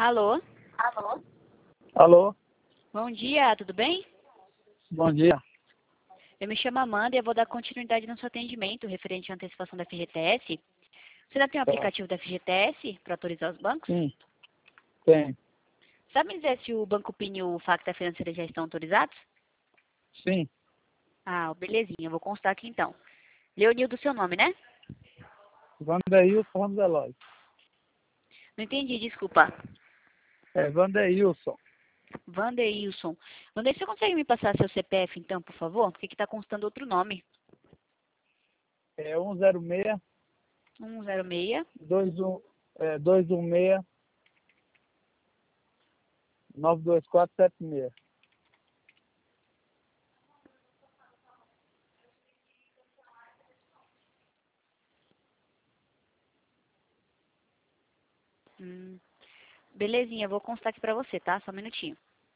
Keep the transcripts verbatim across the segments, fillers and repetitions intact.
Alô? Alô, Bom dia, tudo bem? bom dia. Eu me chamo Amanda e eu vou dar continuidade no seu atendimento referente à antecipação da F G T S. Você já tem o aplicativo da F G T S para autorizar os bancos? Sim, tem. Sabe me dizer se o Banco P I N e o Facta Financeira já estão autorizados? Sim, Ah, belezinha, eu vou constar aqui então. Leonildo, seu nome, né? Vandeilson Ramos Eloy. Não entendi, desculpa. É, Vandeilson. Vandeilson. Vandeilson, você consegue me passar seu C P F então, por favor? Porque aqui está constando outro nome. É um zero seis, um zero seis, dois um, é, dois um seis, nove dois quatro sete seis. Hum, belezinha, eu vou constar aqui pra você, tá? Só um minutinho.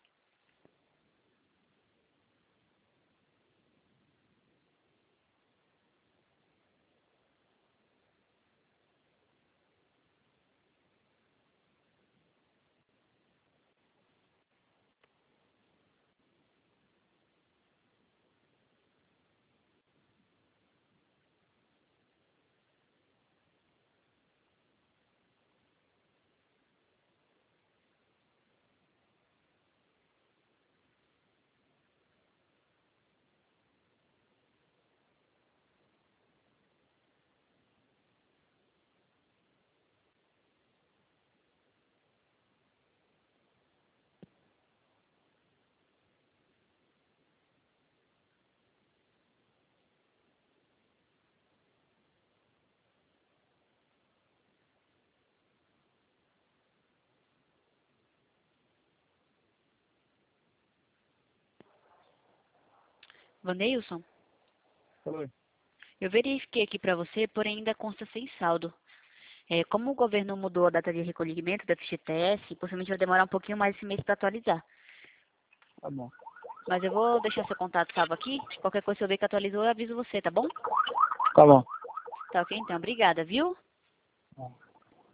Vandeilson, Oi. eu verifiquei aqui pra você, porém ainda consta sem saldo. É, como o governo mudou a data de recolhimento da F G T S, possivelmente vai demorar um pouquinho mais esse mês para atualizar. Tá bom. Mas eu vou deixar seu contato salvo aqui. Qualquer coisa que eu ver que atualizou, eu aviso você, tá bom? Tá bom. Tá ok, então. Obrigada, viu? Tá.